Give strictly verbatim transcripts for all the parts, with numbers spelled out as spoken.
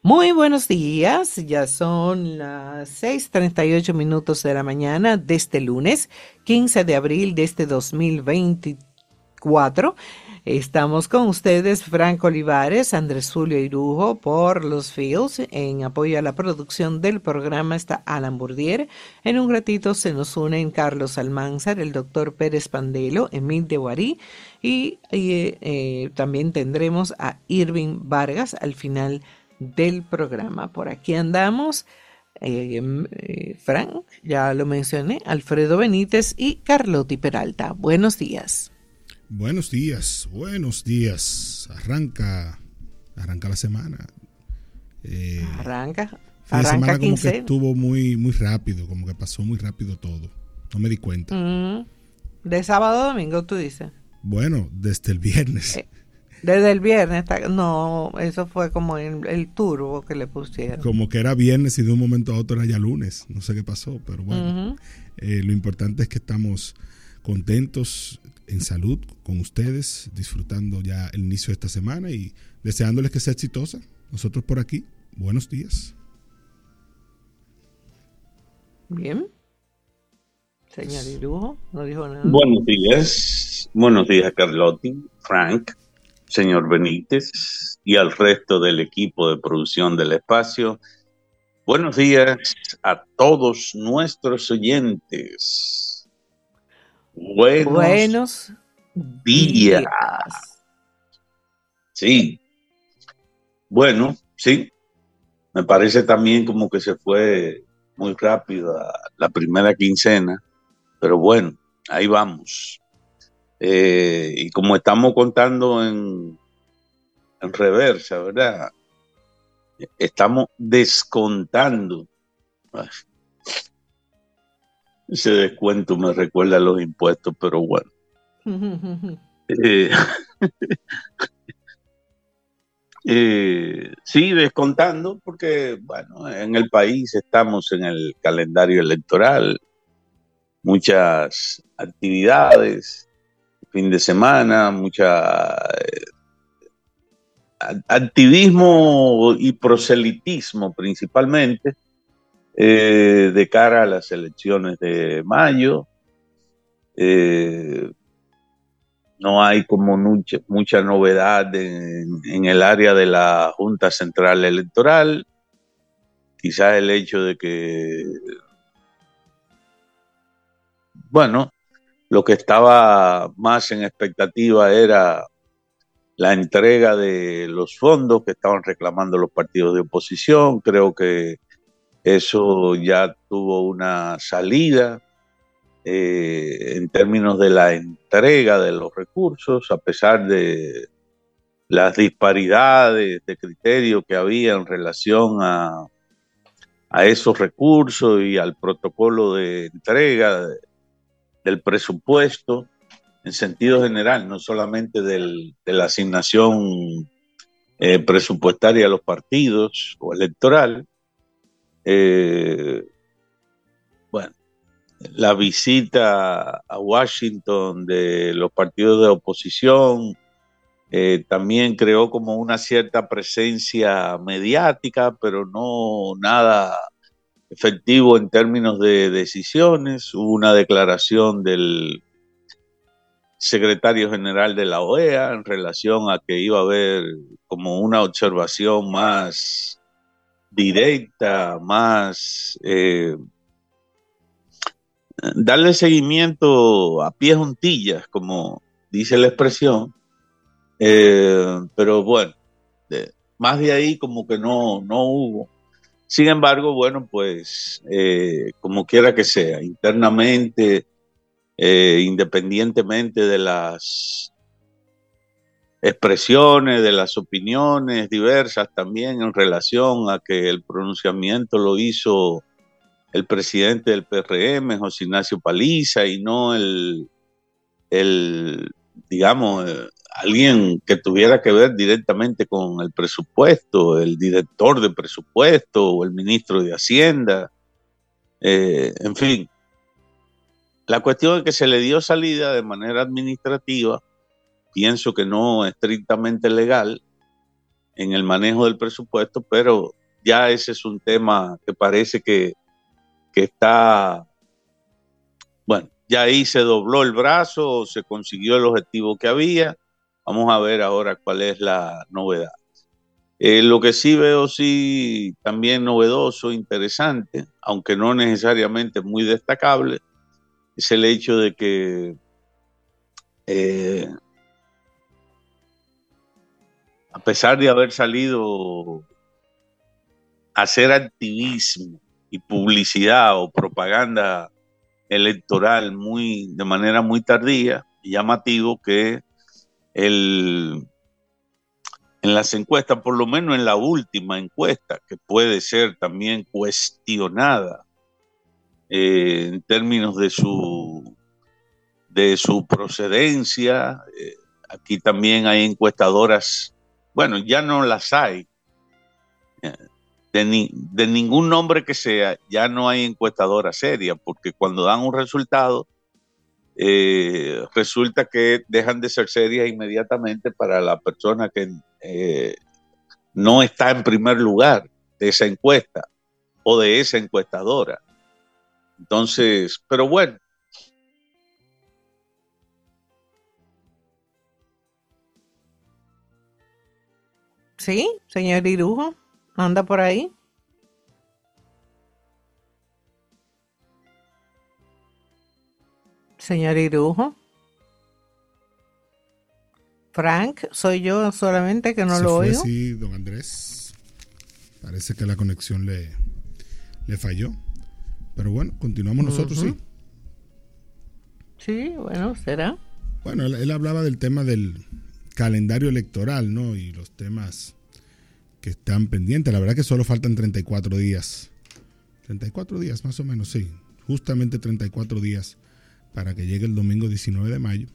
Muy buenos días, ya son las seis treinta y ocho minutos de la mañana de este lunes, quince de abril de este dos mil veinticuatro. Estamos con ustedes, Franco Olivares, Andrés Julio Irujo por los Fields. En apoyo a la producción del programa está Alan Burdier. En un ratito se nos unen Carlos Almanzar, el doctor Pérez Pandelo, Emil de Guarí y, y, eh, también tendremos a Irving Vargas al final del programa. Por aquí andamos, eh, eh, Frank, ya lo mencioné, Alfredo Benítez y Carlotti Peralta. Buenos días. Buenos días, buenos días. Arranca, arranca la semana. Eh, arranca, fin de semana como quince. Que estuvo muy, muy rápido, como que pasó muy rápido todo. No me di cuenta. Mm, de sábado a domingo, tú dices. Bueno, desde el viernes. Eh, Desde el viernes, no, eso fue como el, el turbo que le pusieron. Como que era viernes y de un momento a otro era ya lunes. No sé qué pasó, pero bueno. Uh-huh. eh, lo importante es que estamos contentos, en salud, con ustedes, disfrutando ya el inicio de esta semana y deseándoles que sea exitosa. Nosotros por aquí, buenos días. Bien. Señor Irujo, no dijo nada. Buenos días, buenos días Carlotti, Frank, señor Benítez y al resto del equipo de producción del espacio. Buenos días a todos nuestros oyentes. Buenos, Buenos días. días. Sí. Bueno, sí. Me parece también como que se fue muy rápido la primera quincena, pero bueno, ahí vamos. Eh, y como estamos contando en, en reversa, ¿verdad? Estamos descontando. Ay, ese descuento me recuerda a los impuestos, pero bueno. eh, eh, sí, descontando porque, bueno, en el país estamos en el calendario electoral, muchas actividades, fin de semana, mucha eh, activismo y proselitismo principalmente eh, de cara a las elecciones de mayo. Eh, no hay como mucha, mucha novedad en, en el área de la Junta Central Electoral. Quizás el hecho de que, bueno, lo que estaba más en expectativa era la entrega de los fondos que estaban reclamando los partidos de oposición. Creo que eso ya tuvo una salida eh, en términos de la entrega de los recursos, a pesar de las disparidades de criterio que había en relación a, a esos recursos y al protocolo de entrega de, del presupuesto en sentido general, no solamente del, de la asignación eh, presupuestaria a los partidos o electoral. Eh, bueno, la visita a Washington de los partidos de oposición eh, también creó como una cierta presencia mediática, pero no nada efectivo en términos de decisiones. Hubo una declaración del secretario general de la O E A en relación a que iba a haber como una observación más directa, más eh, darle seguimiento a pie juntillas, como dice la expresión, eh, pero bueno, de, más de ahí como que no, no hubo. Sin embargo, bueno, pues eh, como quiera que sea, internamente, eh, independientemente de las expresiones, de las opiniones diversas también en relación a que el pronunciamiento lo hizo el presidente del P R M, José Ignacio Paliza, y no el, el digamos, eh, alguien que tuviera que ver directamente con el presupuesto, el director de presupuesto o el ministro de Hacienda, eh, en fin. La cuestión es que se le dio salida de manera administrativa, pienso que no estrictamente legal, en el manejo del presupuesto, pero ya ese es un tema que parece que, que está, bueno, ya ahí se dobló el brazo, se consiguió el objetivo que había. Vamos a ver ahora cuál es la novedad. Eh, lo que sí veo, sí, también novedoso, interesante, aunque no necesariamente muy destacable, es el hecho de que eh, a pesar de haber salido a hacer activismo y publicidad o propaganda electoral muy, de manera muy tardía, y llamativo que el, en las encuestas, por lo menos en la última encuesta, que puede ser también cuestionada eh, en términos de su, de su procedencia, eh, aquí también hay encuestadoras, bueno, ya no las hay, de, ni, de ningún nombre que sea, ya no hay encuestadoras serias, porque cuando dan un resultado, eh, resulta que dejan de ser serias inmediatamente para la persona que eh, no está en primer lugar de esa encuesta o de esa encuestadora. Entonces, pero bueno. Sí, señor Irujo, anda por ahí. Señor Irujo. Frank, soy yo solamente que no Se lo fue, oigo. sí, don Andrés. Parece que la conexión le, le falló. Pero bueno, continuamos nosotros, uh-huh. sí. Sí, bueno, será. Bueno, él, él hablaba del tema del calendario electoral, ¿no? Y los temas que están pendientes. La verdad que solo faltan treinta y cuatro días. treinta y cuatro días, más o menos, sí. Justamente treinta y cuatro días para que llegue el domingo diecinueve de mayo.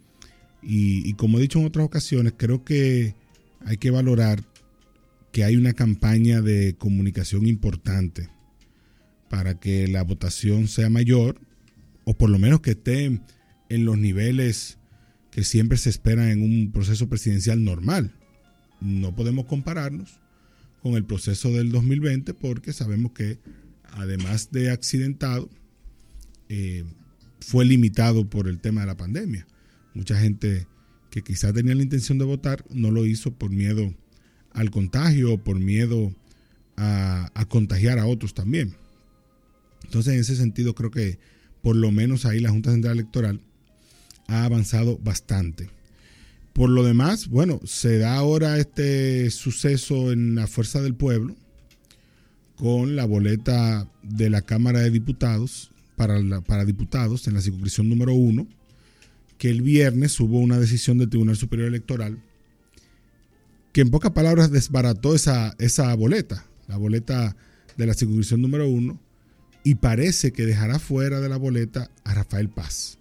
Y, y como he dicho en otras ocasiones, creo que hay que valorar que hay una campaña de comunicación importante para que la votación sea mayor, o por lo menos que esté en los niveles que siempre se esperan en un proceso presidencial normal. No podemos compararnos con el proceso del dos mil veinte porque sabemos que además de accidentado, eh, fue limitado por el tema de la pandemia. Mucha gente que quizás tenía la intención de votar no lo hizo por miedo al contagio o por miedo a, a contagiar a otros también. Entonces, en ese sentido, creo que por lo menos ahí la Junta Central Electoral ha avanzado bastante. Por lo demás, bueno, se da ahora este suceso en la Fuerza del Pueblo con la boleta de la Cámara de Diputados para, la, para diputados en la circunscripción número uno, que el viernes hubo una decisión del Tribunal Superior Electoral que en pocas palabras desbarató esa, esa boleta, la boleta de la circunscripción número uno, y parece que dejará fuera de la boleta a Rafael Paz.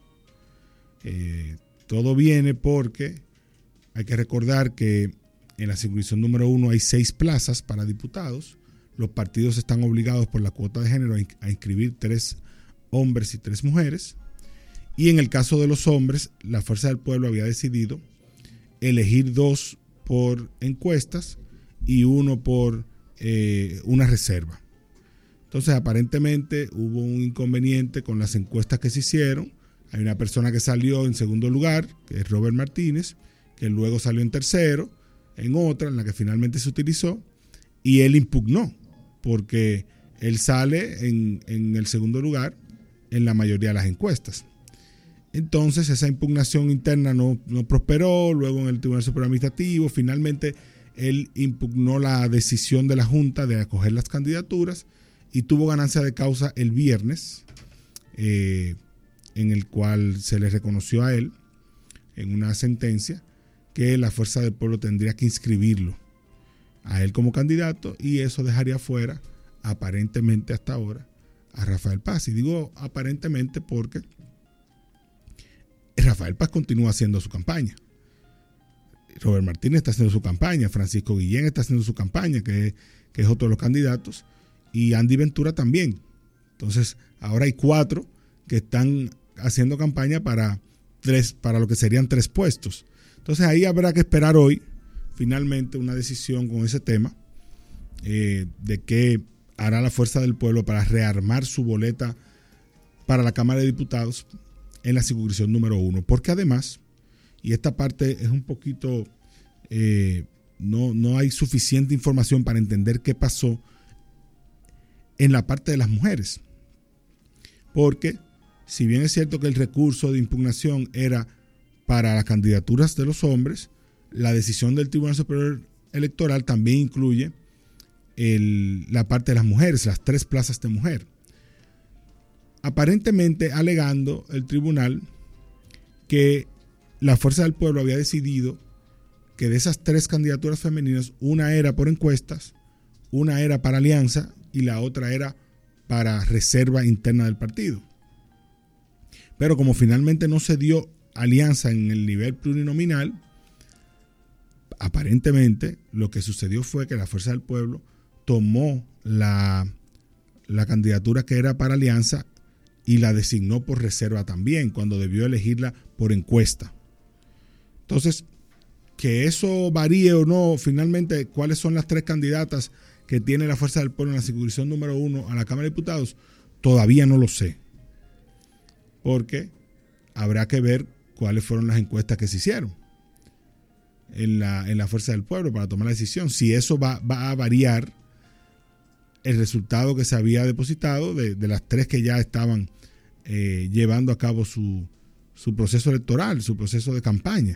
Eh, todo viene porque hay que recordar que en la circunscripción número uno hay seis plazas para diputados. Los partidos están obligados por la cuota de género a inscribir tres hombres y tres mujeres. Y en el caso de los hombres, la Fuerza del Pueblo había decidido elegir dos por encuestas y uno por eh, una reserva. Entonces, aparentemente hubo un inconveniente con las encuestas que se hicieron. Hay una persona que salió en segundo lugar, que es Robert Martínez, que luego salió en tercero, en otra, en la que finalmente se utilizó, y él impugnó, porque él sale en, en el segundo lugar en la mayoría de las encuestas. Entonces, esa impugnación interna no, no prosperó, luego en el Tribunal Superior Administrativo, finalmente él impugnó la decisión de la Junta de acoger las candidaturas y tuvo ganancia de causa el viernes, eh, en el cual se le reconoció a él, en una sentencia, que la Fuerza del Pueblo tendría que inscribirlo a él como candidato y eso dejaría fuera, aparentemente hasta ahora, a Rafael Paz. Y digo aparentemente porque Rafael Paz continúa haciendo su campaña. Robert Martínez está haciendo su campaña, Francisco Guillén está haciendo su campaña, que, que es otro de los candidatos, y Andy Ventura también. Entonces, ahora hay cuatro que están haciendo campaña para tres, para lo que serían tres puestos. Entonces, ahí habrá que esperar hoy, finalmente una decisión con ese tema eh, de qué hará la Fuerza del Pueblo para rearmar su boleta para la Cámara de Diputados en la circunscripción número uno. Porque además, y esta parte es un poquito, eh, no, no hay suficiente información para entender qué pasó en la parte de las mujeres. Porque si bien es cierto que el recurso de impugnación era para las candidaturas de los hombres, la decisión del Tribunal Superior Electoral también incluye el, la parte de las mujeres, las tres plazas de mujer. Aparentemente alegando el tribunal que la Fuerza del Pueblo había decidido que de esas tres candidaturas femeninas, una era por encuestas, una era para alianza y la otra era para reserva interna del partido. Pero como finalmente no se dio alianza en el nivel plurinominal, aparentemente lo que sucedió fue que la Fuerza del Pueblo tomó la, la candidatura que era para alianza y la designó por reserva también, cuando debió elegirla por encuesta. Entonces, que eso varíe o no, finalmente, cuáles son las tres candidatas que tiene la Fuerza del Pueblo en la circunscripción número uno a la Cámara de Diputados, todavía no lo sé. Porque habrá que ver cuáles fueron las encuestas que se hicieron en la, en la Fuerza del Pueblo para tomar la decisión. Si eso va, va a variar el resultado que se había depositado de, de las tres que ya estaban eh, llevando a cabo su, su proceso electoral, su proceso de campaña.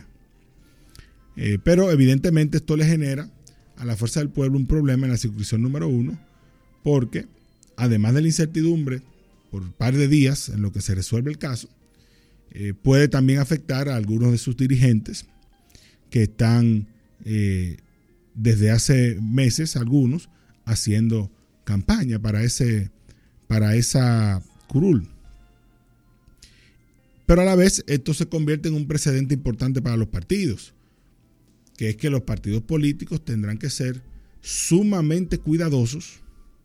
Eh, pero evidentemente esto le genera a la Fuerza del Pueblo un problema en la circunscripción número uno, porque además de la incertidumbre por un par de días en lo que se resuelve el caso, eh, puede también afectar a algunos de sus dirigentes que están eh, desde hace meses, algunos, haciendo campaña para, ese, para esa curul. Pero a la vez esto se convierte en un precedente importante para los partidos, que es que los partidos políticos tendrán que ser sumamente cuidadosos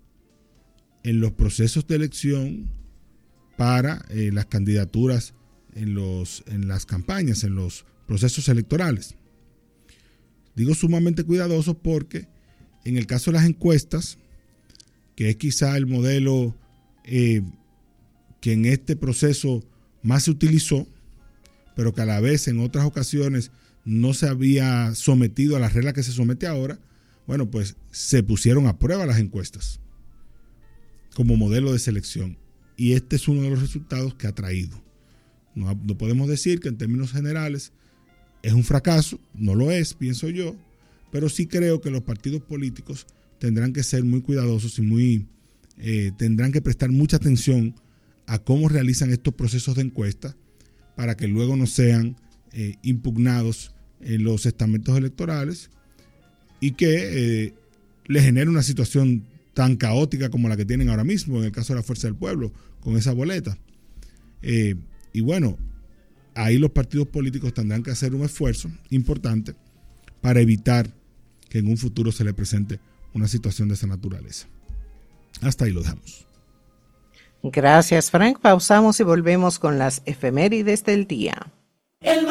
en los procesos de elección para eh, las candidaturas en, los, en las campañas, en los procesos electorales. Digo sumamente cuidadosos porque en el caso de las encuestas, que es quizá el modelo eh, que en este proceso más se utilizó, pero que a la vez en otras ocasiones no se había sometido a las reglas que se somete ahora, bueno, pues se pusieron a prueba las encuestas como modelo de selección. Y este es uno de los resultados que ha traído. No, no podemos decir que en términos generales es un fracaso, no lo es, pienso yo, pero sí creo que los partidos políticos tendrán que ser muy cuidadosos y muy eh, tendrán que prestar mucha atención a cómo realizan estos procesos de encuesta para que luego no sean eh, impugnados en los estamentos electorales y que eh, le genere una situación tan caótica como la que tienen ahora mismo en el caso de la Fuerza del Pueblo con esa boleta. Eh, y bueno, ahí los partidos políticos tendrán que hacer un esfuerzo importante para evitar que en un futuro se le presente una situación de esa naturaleza. Hasta ahí lo dejamos. Gracias, Frank. Pausamos y volvemos con las efemérides del día. El